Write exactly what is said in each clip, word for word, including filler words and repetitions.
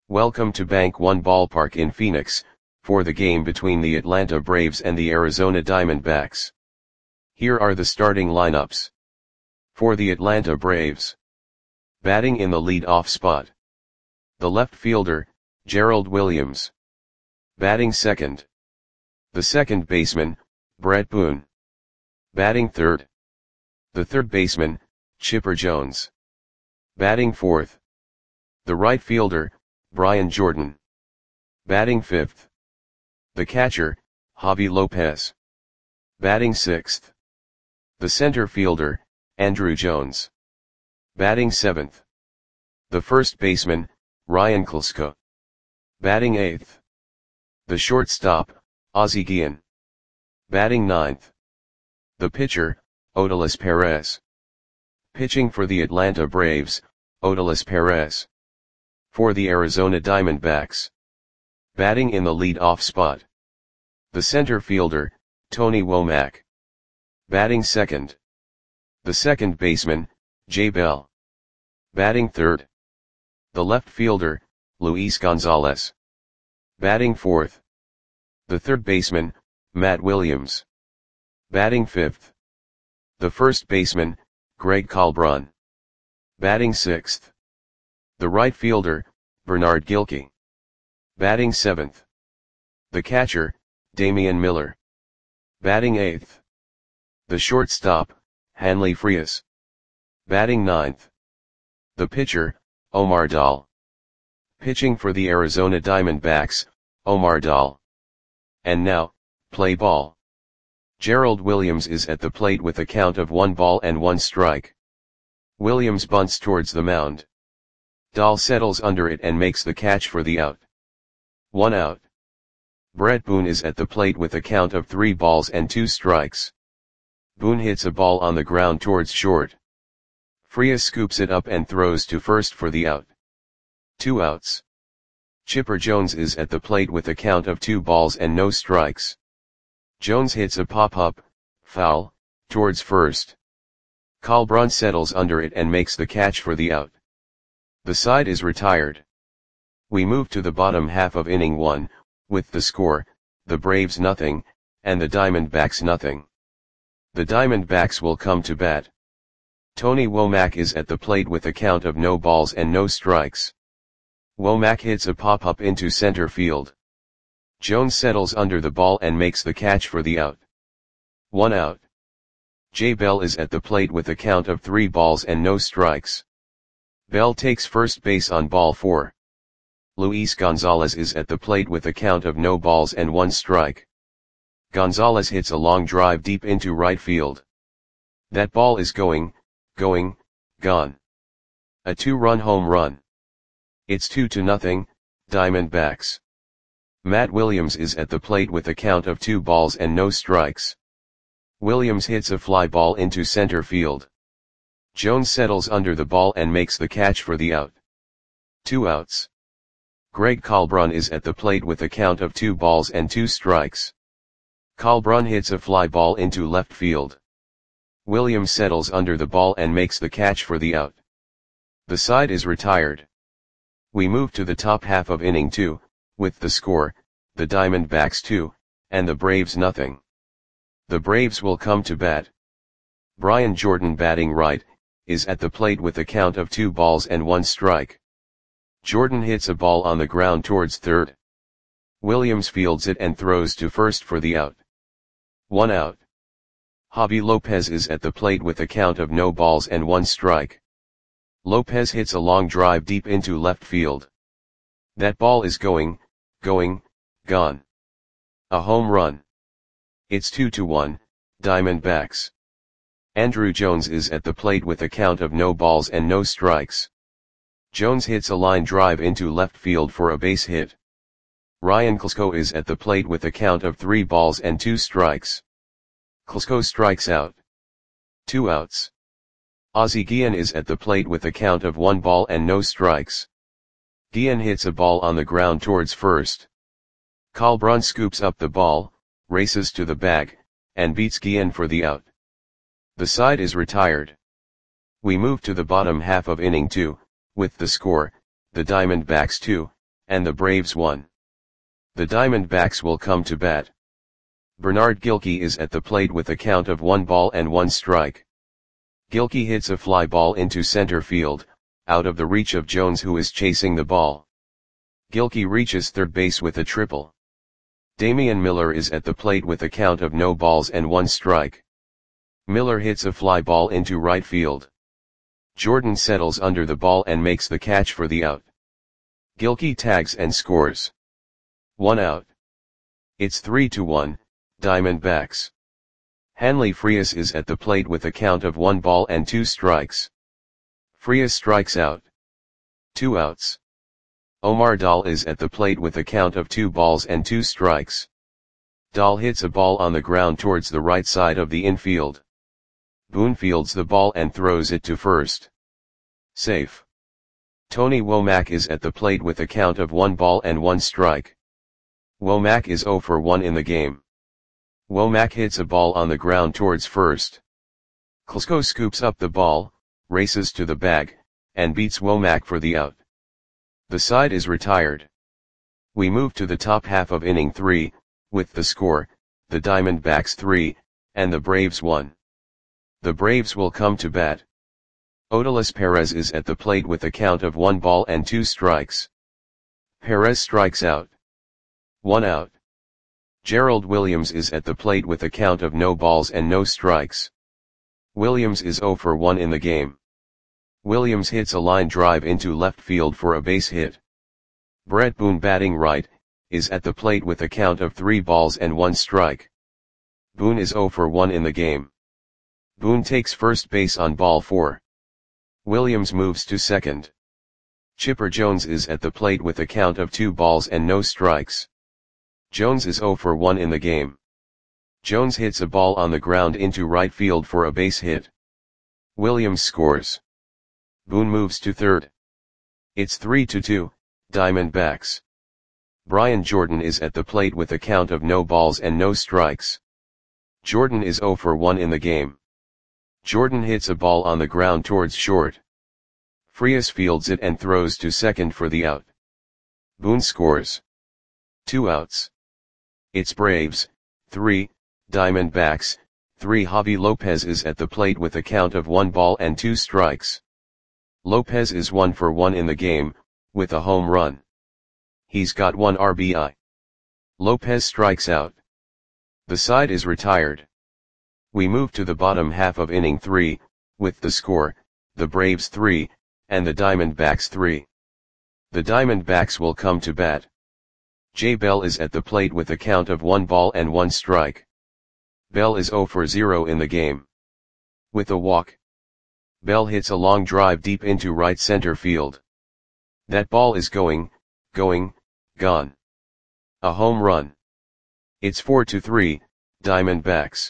Welcome to Bank One Ballpark in Phoenix, for the game between the Atlanta Braves and the Arizona Diamondbacks. Here are the starting lineups. For the Atlanta Braves. Batting in the lead-off spot. The left fielder, Gerald Williams. Batting second. The second baseman, Bret Boone. Batting third. The third baseman, Chipper Jones. Batting fourth. The right fielder, Brian Jordan. Batting fifth. The catcher, Javi Lopez. Batting sixth. The center fielder, Andruw Jones. Batting seventh. The first baseman, Ryan Klesko. Batting eighth. The shortstop, Ozzie Guillen. Batting ninth. The pitcher, Odalis Perez. Pitching for the Atlanta Braves, Odalis Perez. For the Arizona Diamondbacks. Batting in the lead-off spot. The center fielder, Tony Womack. Batting second. The second baseman, Jay Bell. Batting third. The left fielder, Luis Gonzalez. Batting fourth. The third baseman, Matt Williams. Batting fifth. The first baseman, Greg Colbron. Batting sixth. The right fielder, Bernard Gilkey. Batting seventh. The catcher, Damian Miller. Batting eighth. The shortstop, Hanley Frias. Batting ninth. The pitcher, Omar Dahl. Pitching for the Arizona Diamondbacks, Omar Dahl. And now, play ball. Gerald Williams is at the plate with a count of one ball and one strike. Williams bunts towards the mound. Dahl settles under it and makes the catch for the out. One out. Bret Boone is at the plate with a count of three balls and two strikes. Boone hits a ball on the ground towards short. Frias scoops it up and throws to first for the out. Two outs. Chipper Jones is at the plate with a count of two balls and no strikes. Jones hits a pop-up, foul, towards first. Colbron settles under it and makes the catch for the out. The side is retired. We move to the bottom half of inning one, with the score, the Braves nothing, and the Diamondbacks nothing. The Diamondbacks will come to bat. Tony Womack is at the plate with a count of no balls and no strikes. Womack hits a pop-up into center field. Jones settles under the ball and makes the catch for the out. One out. Jay Bell is at the plate with a count of three balls and no strikes. Bell takes first base on ball four. Luis Gonzalez is at the plate with a count of no balls and one strike. Gonzalez hits a long drive deep into right field. That ball is going, going, gone. A two-run home run. It's two to nothing, Diamondbacks. Matt Williams is at the plate with a count of two balls and no strikes. Williams hits a fly ball into center field. Jones settles under the ball and makes the catch for the out. Two outs. Greg Colbron is at the plate with a count of two balls and two strikes. Colbron hits a fly ball into left field. Williams settles under the ball and makes the catch for the out. The side is retired. We move to the top half of inning two, with the score, the Diamondbacks two, and the Braves nothing. The Braves will come to bat. Brian Jordan, batting right, is at the plate with a count of two balls and one strike. Jordan hits a ball on the ground towards third. Williams fields it and throws to first for the out. One out. Javi Lopez is at the plate with a count of no balls and one strike. Lopez hits a long drive deep into left field. That ball is going, going, gone. A home run. It's two to one, Diamondbacks. Andruw Jones is at the plate with a count of no balls and no strikes. Jones hits a line drive into left field for a base hit. Ryan Klesko is at the plate with a count of three balls and two strikes. Klesko strikes out. Two outs. Ozzie Guillen is at the plate with a count of one ball and no strikes. Guillen hits a ball on the ground towards first. Colbron scoops up the ball, races to the bag, and beats Guillen for the out. The side is retired. We move to the bottom half of inning two, with the score, the Diamondbacks two, and the Braves one. The Diamondbacks will come to bat. Bernard Gilkey is at the plate with a count of one ball and one strike. Gilkey hits a fly ball into center field, out of the reach of Jones, who is chasing the ball. Gilkey reaches third base with a triple. Damian Miller is at the plate with a count of no balls and one strike. Miller hits a fly ball into right field. Jordan settles under the ball and makes the catch for the out. Gilkey tags and scores. One out. It's three to one, Diamondbacks. Hanley Frias is at the plate with a count of one ball and two strikes. Frias strikes out. Two outs. Omar Dahl is at the plate with a count of two balls and two strikes. Dahl hits a ball on the ground towards the right side of the infield. Boone fields the ball and throws it to first. Safe. Tony Womack is at the plate with a count of one ball and one strike. Womack is zero for one in the game. Womack hits a ball on the ground towards first. Klesko scoops up the ball, races to the bag, and beats Womack for the out. The side is retired. We move to the top half of inning three, with the score, the Diamondbacks three, and the Braves one. The Braves will come to bat. Odalis Perez is at the plate with a count of one ball and two strikes. Perez strikes out. One out. Gerald Williams is at the plate with a count of no balls and no strikes. Williams is zero for one in the game. Williams hits a line drive into left field for a base hit. Brett Boone, batting right, is at the plate with a count of three balls and one strike. Boone is zero for one in the game. Boone takes first base on ball four. Williams moves to second. Chipper Jones is at the plate with a count of two balls and no strikes. Jones is zero for one in the game. Jones hits a ball on the ground into right field for a base hit. Williams scores. Boone moves to third. It's three to two, Diamondbacks. Brian Jordan is at the plate with a count of no balls and no strikes. Jordan is zero for one in the game. Jordan hits a ball on the ground towards short. Frias fields it and throws to second for the out. Boone scores. Two outs. It's Braves, three, Diamondbacks, three. Javi Lopez is at the plate with a count of one ball and two strikes. Lopez is one for one in the game, with a home run. He's got one R B I. Lopez strikes out. The side is retired. We move to the bottom half of inning three, with the score, the Braves three, and the Diamondbacks three. The Diamondbacks will come to bat. Jay Bell is at the plate with a count of one ball and one strike. Bell is zero for zero in the game. With a walk, Bell hits a long drive deep into right center field. That ball is going, going, gone. A home run. It's four to three, Diamondbacks.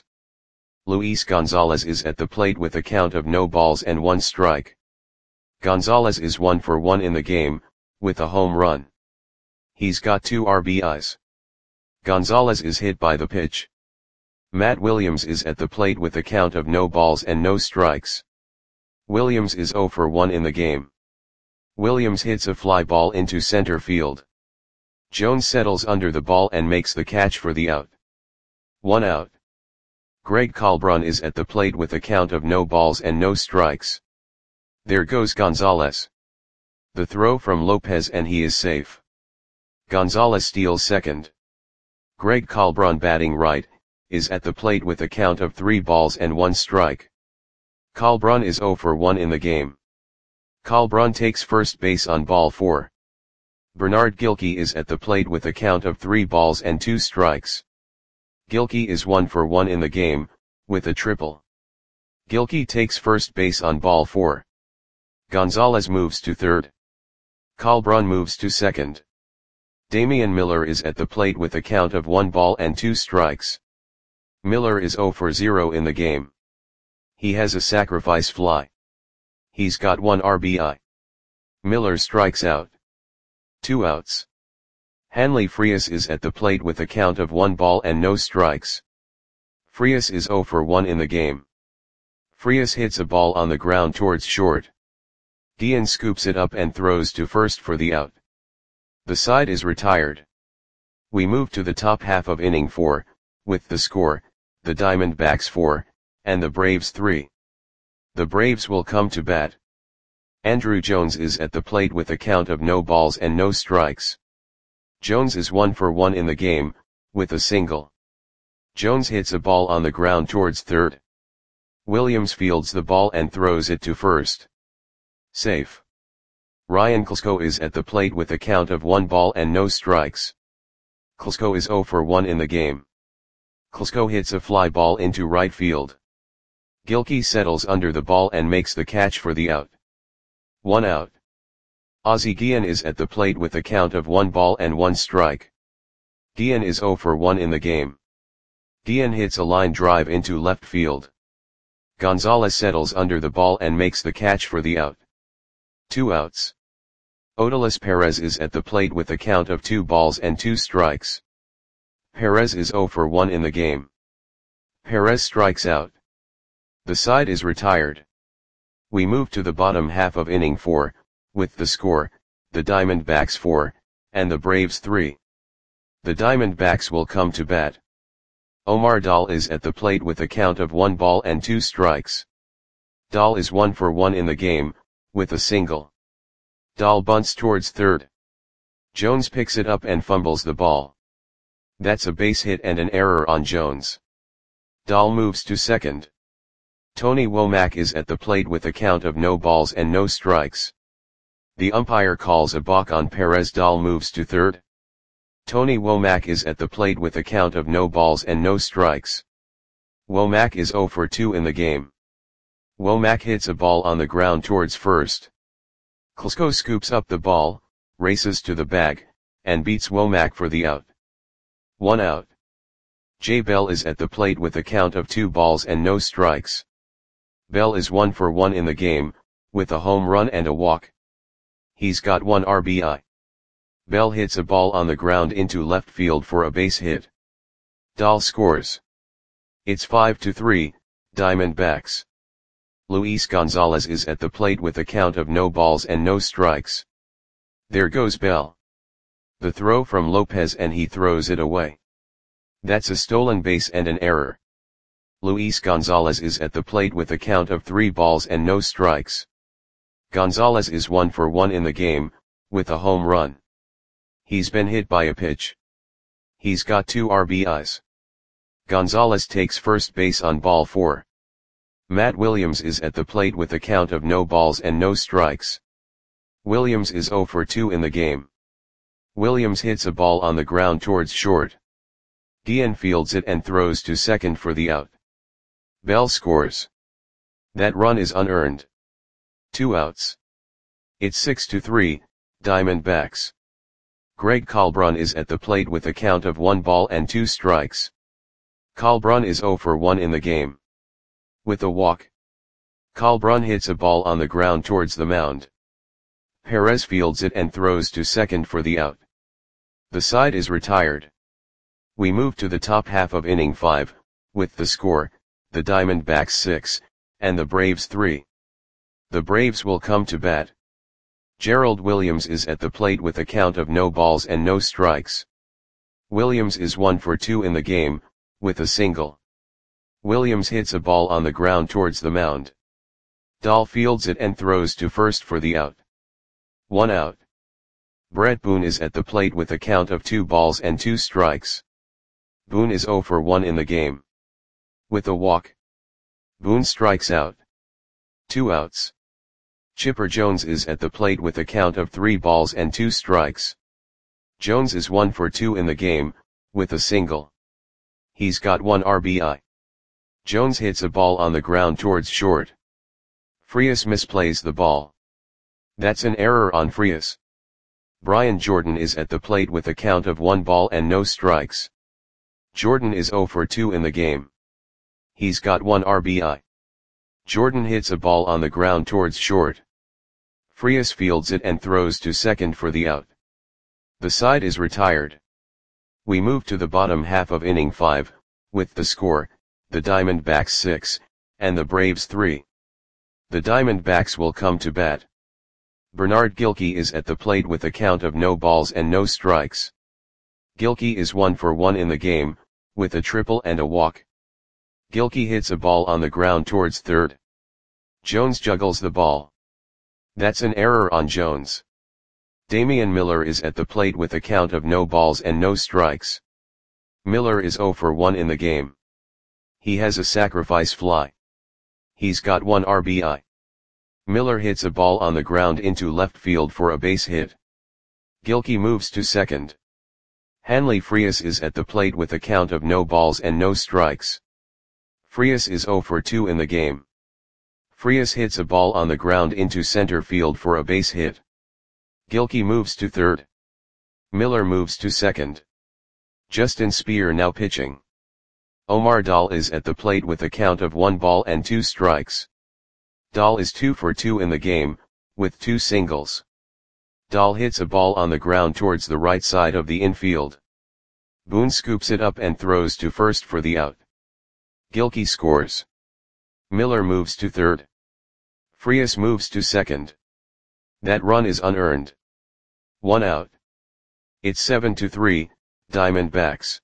Luis Gonzalez is at the plate with a count of no balls and one strike. Gonzalez is one for one in the game, with a home run. He's got two R B Is. Gonzalez is hit by the pitch. Matt Williams is at the plate with a count of no balls and no strikes. Williams is zero for one in the game. Williams hits a fly ball into center field. Jones settles under the ball and makes the catch for the out. One out. Greg Colbron is at the plate with a count of no balls and no strikes. There goes Gonzalez. The throw from Lopez and he is safe. Gonzalez steals second. Greg Colbron, batting right, is at the plate with a count of three balls and one strike. Colbron is zero for one in the game. Colbron takes first base on ball four. Bernard Gilkey is at the plate with a count of three balls and two strikes. Gilkey is one for one in the game, with a triple. Gilkey takes first base on ball four. Gonzalez moves to third. Colbron moves to second. Damian Miller is at the plate with a count of one ball and two strikes. Miller is zero for zero in the game. He has a sacrifice fly. He's got one R B I. Miller strikes out. Two outs. Hanley Frias is at the plate with a count of one ball and no strikes. Frias is zero for one in the game. Frias hits a ball on the ground towards short. Guillen scoops it up and throws to first for the out. The side is retired. We move to the top half of inning four, with the score, the Diamondbacks four, and the Braves three. The Braves will come to bat. Andruw Jones is at the plate with a count of no balls and no strikes. Jones is one for one in the game, with a single. Jones hits a ball on the ground towards third. Williams fields the ball and throws it to first. Safe. Ryan Klesko is at the plate with a count of one ball and no strikes. Klesko is zero for one in the game. Klesko hits a fly ball into right field. Gilkey settles under the ball and makes the catch for the out. One out. Ozzie Guillen is at the plate with a count of one ball and one strike. Guillen is zero for one in the game. Guillen hits a line drive into left field. Gonzalez settles under the ball and makes the catch for the out. Two outs. Odalis Perez is at the plate with a count of two balls and two strikes. Perez is zero for one in the game. Perez strikes out. The side is retired. We move to the bottom half of inning four, with the score, the Diamondbacks four, and the Braves three. The Diamondbacks will come to bat. Omar Dahl is at the plate with a count of one ball and two strikes. Dahl is one for one in the game, with a single. Dahl bunts towards third. Jones picks it up and fumbles the ball. That's a base hit and an error on Jones. Dahl moves to second. Tony Womack is at the plate with a count of no balls and no strikes. The umpire calls a balk on Perez. Dahl moves to third. Tony Womack is at the plate with a count of no balls and no strikes. Womack is zero for two in the game. Womack hits a ball on the ground towards first. Klesko scoops up the ball, races to the bag, and beats Womack for the out. One out. Jay Bell is at the plate with a count of two balls and no strikes. Bell is one for one in the game, with a home run and a walk. He's got one R B I. Bell hits a ball on the ground into left field for a base hit. Dahl scores. It's five to three, Diamondbacks. Luis Gonzalez is at the plate with a count of no balls and no strikes. There goes Bell. The throw from Lopez and he throws it away. That's a stolen base and an error. Luis Gonzalez is at the plate with a count of three balls and no strikes. Gonzalez is one for one in the game, with a home run. He's been hit by a pitch. He's got two R B Is. Gonzalez takes first base on ball four. Matt Williams is at the plate with a count of no balls and no strikes. Williams is zero for two in the game. Williams hits a ball on the ground towards short. Guillen fields it and throws to second for the out. Bell scores. That run is unearned. Two outs. It's six to three, Diamondbacks. Greg Kalbrun is at the plate with a count of one ball and two strikes. Kalbrun is zero for one in the game. With a walk. Kalbrun hits a ball on the ground towards the mound. Perez fields it and throws to second for the out. The side is retired. We move to the top half of inning five, with the score, the Diamondbacks six, and the Braves three. The Braves will come to bat. Gerald Williams is at the plate with a count of no balls and no strikes. Williams is one for two in the game, with a single. Williams hits a ball on the ground towards the mound. Dahl fields it and throws to first for the out. One out. Brett Boone is at the plate with a count of two balls and two strikes. Boone is zero for one in the game. With a walk. Boone strikes out. Two outs. Chipper Jones is at the plate with a count of three balls and two strikes. Jones is one for two in the game, with a single. He's got one R B I. Jones hits a ball on the ground towards short. Frias misplays the ball. That's an error on Frias. Brian Jordan is at the plate with a count of one ball and no strikes. Jordan is zero for two in the game. He's got one R B I. Jordan hits a ball on the ground towards short. Frias fields it and throws to second for the out. The side is retired. We move to the bottom half of inning five, with the score, the Diamondbacks six, and the Braves three. The Diamondbacks will come to bat. Bernard Gilkey is at the plate with a count of no balls and no strikes. Gilkey is one for one in the game, with a triple and a walk. Gilkey hits a ball on the ground towards third. Jones juggles the ball. That's an error on Jones. Damian Miller is at the plate with a count of no balls and no strikes. Miller is zero for one in the game. He has a sacrifice fly. He's got one R B I. Miller hits a ball on the ground into left field for a base hit. Gilkey moves to second. Hanley Frias is at the plate with a count of no balls and no strikes. Frias is zero for two in the game. Frias hits a ball on the ground into center field for a base hit. Gilkey moves to third. Miller moves to second. Justin Speer now pitching. Omar Dahl is at the plate with a count of one ball and two strikes. Dahl is two for two in the game, with two singles. Dahl hits a ball on the ground towards the right side of the infield. Boone scoops it up and throws to first for the out. Gilkey scores. Miller moves to third. Frias moves to second. That run is unearned. One out. It's seven to three, Diamondbacks.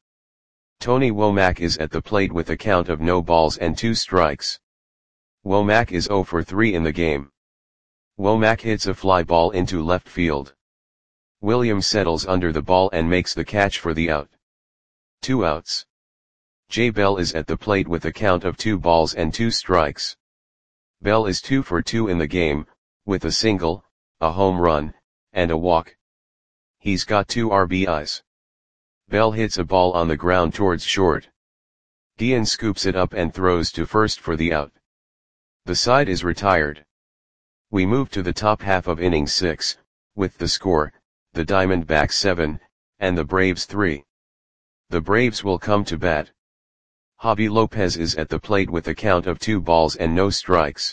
Tony Womack is at the plate with a count of no balls and two strikes. Womack is zero for three in the game. Womack hits a fly ball into left field. Williams settles under the ball and makes the catch for the out. Two outs. Jay Bell is at the plate with a count of two balls and two strikes. Bell is two for two in the game, with a single, a home run, and a walk. He's got two R B Is. Bell hits a ball on the ground towards short. Guillen scoops it up and throws to first for the out. The side is retired. We move to the top half of inning six, with the score, the Diamondbacks seven, and the Braves three. The Braves will come to bat. Javi Lopez is at the plate with a count of two balls and no strikes.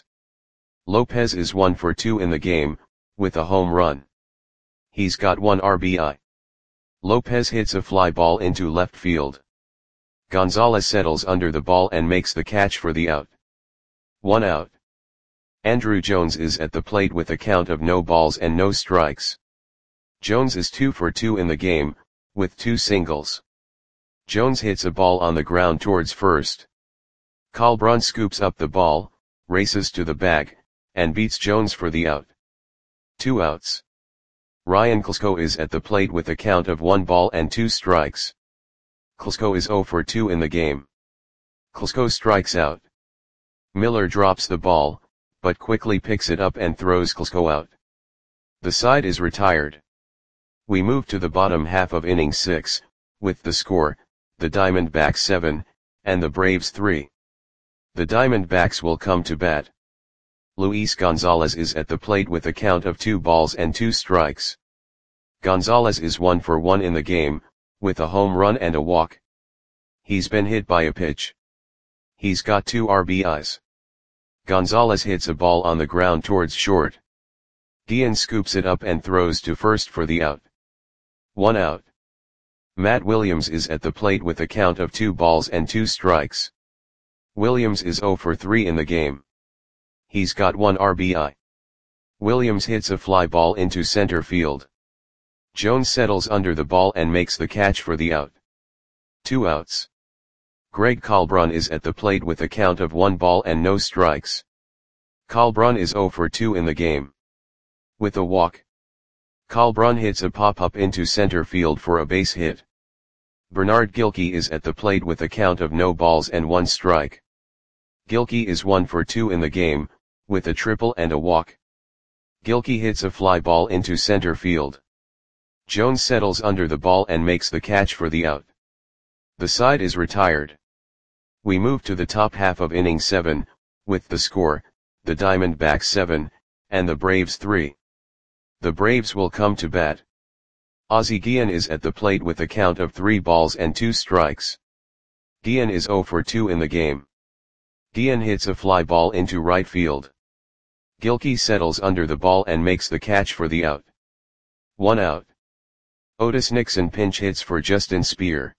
Lopez is one for two in the game, with a home run. He's got one R B I. Lopez hits a fly ball into left field. Gonzalez settles under the ball and makes the catch for the out. One out. Andruw Jones is at the plate with a count of no balls and no strikes. Jones is two for two in the game, with two singles. Jones hits a ball on the ground towards first. Carl Brun scoops up the ball, races to the bag, and beats Jones for the out. Two outs. Ryan Klesko is at the plate with a count of one ball and two strikes. Klesko is zero for two in the game. Klesko strikes out. Miller drops the ball, but quickly picks it up and throws Klesko out. The side is retired. We move to the bottom half of inning six, with the score, the Diamondbacks seven, and the Braves three. The Diamondbacks will come to bat. Luis Gonzalez is at the plate with a count of two balls and two strikes. Gonzalez is one for one in the game, with a home run and a walk. He's been hit by a pitch. He's got two R B Is. Gonzalez hits a ball on the ground towards short. Guillen scoops it up and throws to first for the out. One out. Matt Williams is at the plate with a count of two balls and two strikes. Williams is zero for three in the game. He's got one R B I. Williams hits a fly ball into center field. Jones settles under the ball and makes the catch for the out. Two outs. Greg Kalbrun is at the plate with a count of one ball and no strikes. Kalbrun is zero for two in the game. With a walk. Kalbrun hits a pop-up into center field for a base hit. Bernard Gilkey is at the plate with a count of no balls and one strike. Gilkey is one for two in the game, with a triple and a walk. Gilkey hits a fly ball into center field. Jones settles under the ball and makes the catch for the out. The side is retired. We move to the top half of inning seven, with the score, the Diamondbacks seven, and the Braves three. The Braves will come to bat. Ozzie Guillen is at the plate with a count of three balls and two strikes. Guillen is zero for two in the game. Guillen hits a fly ball into right field. Gilkey settles under the ball and makes the catch for the out. One out. Otis Nixon pinch hits for Justin Speer.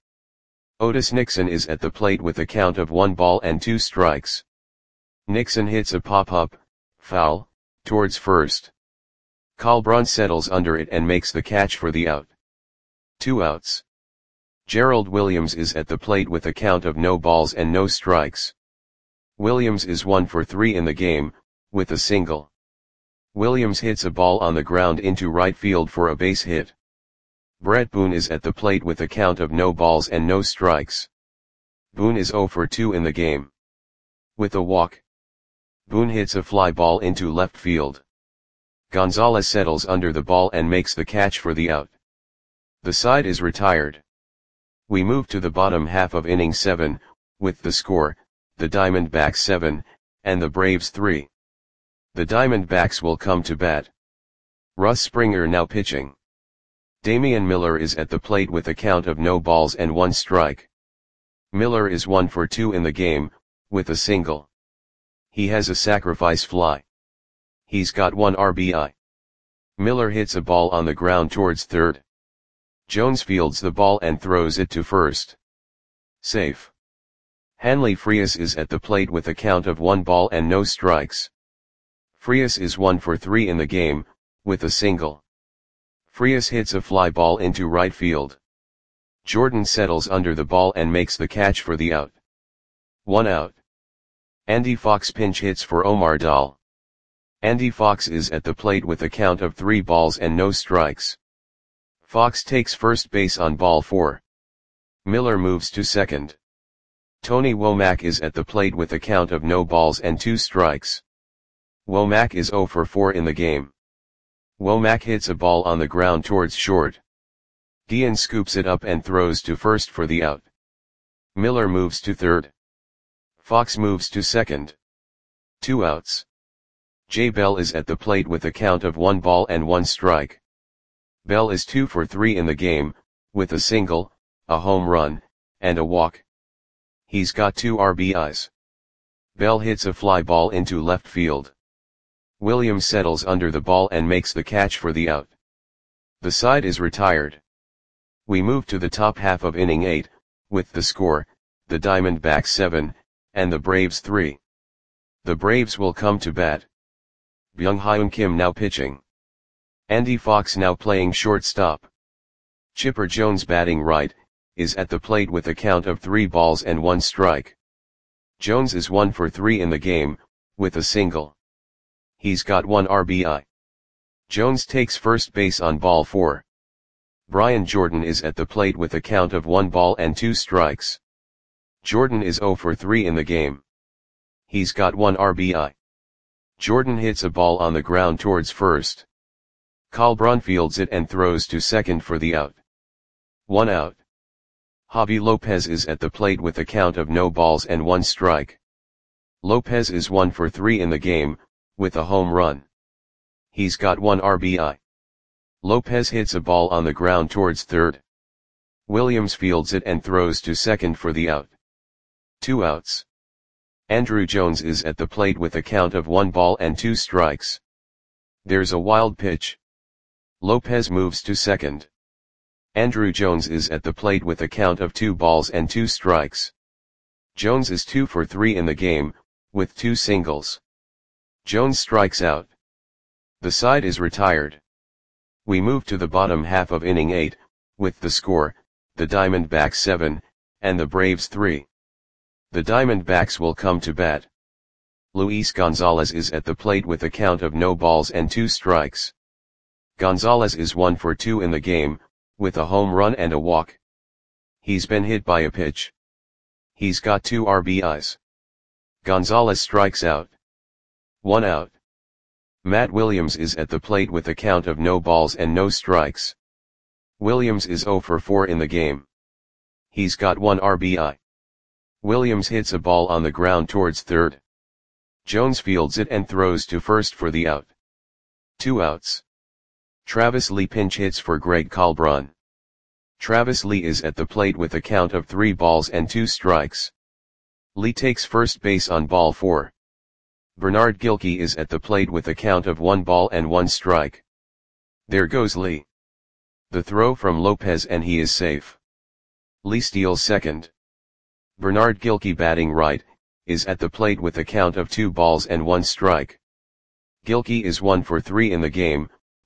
Otis Nixon is at the plate with a count of one ball and two strikes. Nixon hits a pop-up, foul, towards first. Kalbrun settles under it and makes the catch for the out. Two outs. Gerald Williams is at the plate with a count of no balls and no strikes. Williams is one for three in the game, with a single. Williams hits a ball on the ground into right field for a base hit. Brett Boone is at the plate with a count of no balls and no strikes. Boone is oh for two in the game. With a walk. Boone hits a fly ball into left field. Gonzalez settles under the ball and makes the catch for the out. The side is retired. We move to the bottom half of inning seven, with the score, the Diamondbacks seven, and the Braves three. The Diamondbacks will come to bat. Russ Springer now pitching. Damian Miller is at the plate with a count of no balls and one strike. Miller is one for two in the game, with a single. He has a sacrifice fly. He's got one R B I. Miller hits a ball on the ground towards third. Jones fields the ball and throws it to first. Safe. Hanley Frias is at the plate with a count of one ball and no strikes. Frias is one for three in the game, with a single. Frias hits a fly ball into right field. Jordan settles under the ball and makes the catch for the out. One out. Andy Fox pinch hits for Omar Dahl. Andy Fox is at the plate with a count of three balls and no strikes. Fox takes first base on ball four. Miller moves to second. Tony Womack is at the plate with a count of no balls and two strikes. Womack is oh for four in the game. Womack hits a ball on the ground towards short. Guillen scoops it up and throws to first for the out. Miller moves to third. Fox moves to second. Two outs. Jay Bell is at the plate with a count of one ball and one strike. Bell is two for three in the game, with a single, a home run, and a walk. He's got two R B Is. Bell hits a fly ball into left field. Williams settles under the ball and makes the catch for the out. The side is retired. We move to the top half of inning eight, with the score, the Diamondbacks seven, and the Braves three. The Braves will come to bat. Byung-Hyun Kim now pitching. Andy Fox now playing shortstop. Chipper Jones batting right, is at the plate with a count of three balls and one strike. Jones is one for three in the game, with a single. He's got one R B I. Jones takes first base on ball four. Brian Jordan is at the plate with a count of one ball and two strikes. Jordan is oh for three in the game. He's got one R B I. Jordan hits a ball on the ground towards first. Kalbrun fields it and throws to second for the out. One out. Javi Lopez is at the plate with a count of no balls and one strike. Lopez is one for three in the game, with a home run. He's got one R B I. Lopez hits a ball on the ground towards third. Williams fields it and throws to second for the out. Two outs. Andrew Jones is at the plate with a count of one ball and two strikes. There's a wild pitch. Lopez moves to second. Andrew Jones is at the plate with a count of two balls and two strikes. Jones is two for three in the game, with two singles. Jones strikes out. The side is retired. We move to the bottom half of inning eight, with the score, the Diamondbacks seven, and the Braves three. The Diamondbacks will come to bat. Luis Gonzalez is at the plate with a count of no balls and two strikes. Gonzalez is one for two in the game, with a home run and a walk. He's been hit by a pitch. He's got two R B Is. Gonzalez strikes out. One out. Matt Williams is at the plate with a count of no balls and no strikes. Williams is oh for four in the game. He's got one R B I. Williams hits a ball on the ground towards third. Jones fields it and throws to first for the out. Two outs. Travis Lee pinch hits for Greg Kalbrun. Travis Lee is at the plate with a count of three balls and two strikes. Lee takes first base on ball four. Bernard Gilkey is at the plate with a count of one ball and one strike. There goes Lee. The throw from Lopez and he is safe. Lee steals second. Bernard Gilkey batting right, is at the plate with a count of two balls and one strike. Gilkey is one for three in the game,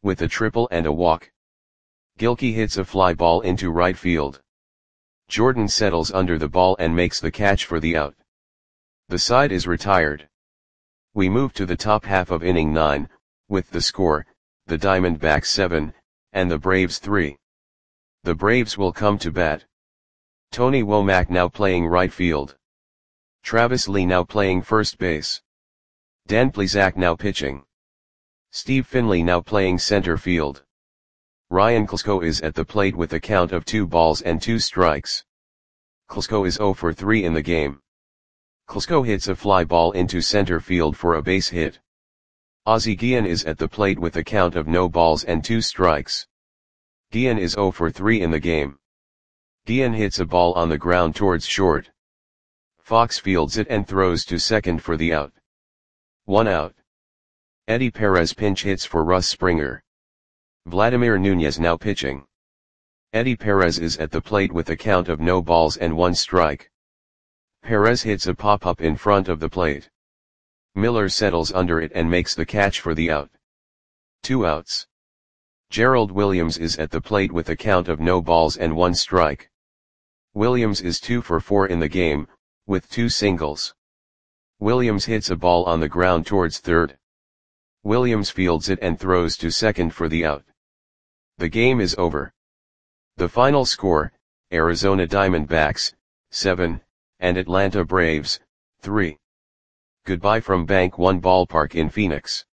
with a triple and a walk. Gilkey hits a fly ball into right field. Jordan settles under the ball and makes the catch for the out. The side is retired. We move to the top half of inning nine, with the score, the Diamondbacks seven, and the Braves three. The Braves will come to bat. Tony Womack now playing right field. Travis Lee now playing first base. Dan Plesac now pitching. Steve Finley now playing center field. Ryan Klesko is at the plate with a count of two balls and two strikes. Klesko is zero for three in the game. Klesko hits a fly ball into center field for a base hit. Ozzie Guillen is at the plate with a count of no balls and two strikes. Guillen is zero for three in the game. Guillen hits a ball on the ground towards short. Fox fields it and throws to second for the out. One out. Eddie Perez pinch hits for Russ Springer. Vladimir Nunez now pitching. Eddie Perez is at the plate with a count of no balls and one strike. Perez hits a pop-up in front of the plate. Miller settles under it and makes the catch for the out. Two outs. Gerald Williams is at the plate with a count of no balls and one strike. Williams is two for four in the game, with two singles. Williams hits a ball on the ground towards third. Williams fields it and throws to second for the out. The game is over. The final score, Arizona Diamondbacks, seven, and Atlanta Braves, three. Goodbye from Bank One Ballpark in Phoenix.